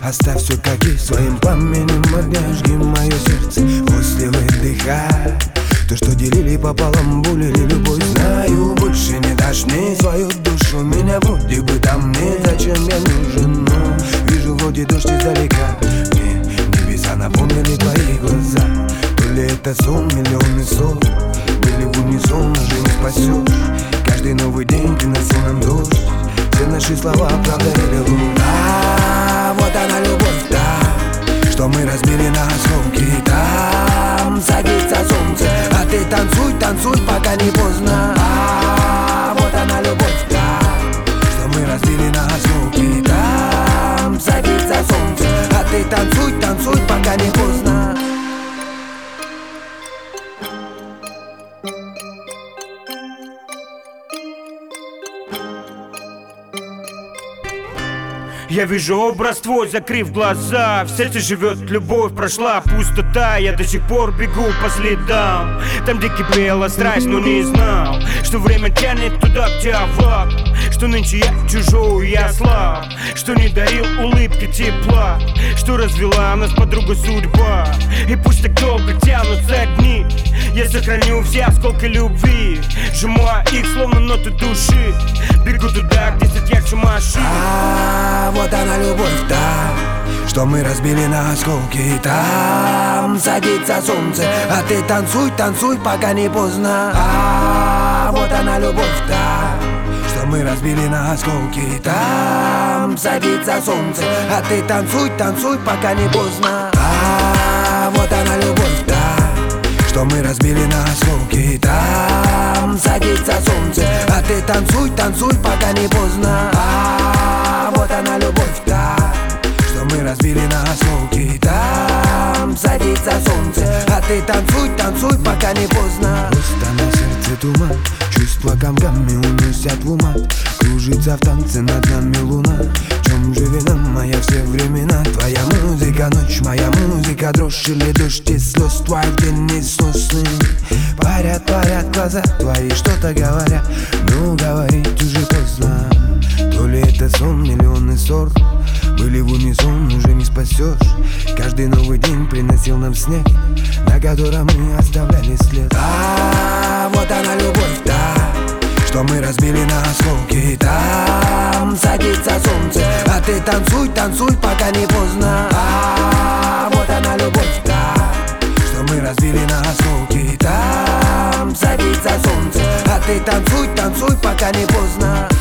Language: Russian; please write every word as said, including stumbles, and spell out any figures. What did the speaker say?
Оставь все как есть, своим пламенем огня жги мое сердце. После выдыхай то, что делили пополам, булили любовь. Знаю, больше не дашь мне свою душу. Меня вроде бы там нет, зачем я нужен? Но вижу вроде дождь издалека. Мне небеса напомнили твои глаза. То ли это сон, миллионы сон были в унисон, уже не спасешь. Каждый новый день приносил нам дождь. Все наши слова правда или ложь. А вот она любовь, да, что мы разбили на осколки. Там садится солнце, а ты танцуй, танцуй, пока не поздно. А вот она любовь, да, что мы разбили на осколки. Там садится солнце, а ты танцуй, танцуй, пока не поздно. Я вижу образ твой, закрыв глаза. В сердце живет любовь, прошла пустота. Я до сих пор бегу по следам. Там, где кипела страсть, но не знал, что время тянет туда, где овраг. Что нынче я чужой, я слаб. Что не дарил улыбки тепла. Что развела нас подруга судьба. И пусть так долго тянутся дни, я сохраню все осколки любви. Сжимаю их, словно ноты души. Бегу туда, где свет ярче машин. А вот она любовь, да, что мы разбили на осколки. Там садится солнце, а ты танцуй, танцуй, пока не поздно. А вот она любовь, да, что мы разбили на осколки. Там садится солнце, а ты танцуй, танцуй, пока не поздно. А вот она любовь, да, что мы разбили на осколки. Там садится солнце, а ты танцуй, танцуй, пока не поздно. А вот она любовь, да, что мы разбили на осколки. Там садится солнце, а ты танцуй, танцуй, пока не поздно. Просто на сердце туман, чувства комками уносят в ума. Кружится в танце над нами луна. В чем же вина моя все времена? Твоя музыка, ночь, моя музыка, дрожь или дождь из слез твоих день несносный. Парят, парят глаза твои, что-то говорят, но говорить уже поздно. То ли это сон, миллионы ссор были в унисон, уже не спасешь. Каждый новый день приносил нам снег, на котором мы оставляли след. А вот она любовь, да, что мы разбили на осколки. Там садится солнце, а ты танцуй, танцуй, пока не поздно. А вот она любовь, да, что мы разбили на осколки. Там садится солнце, а ты танцуй, танцуй, пока не поздно.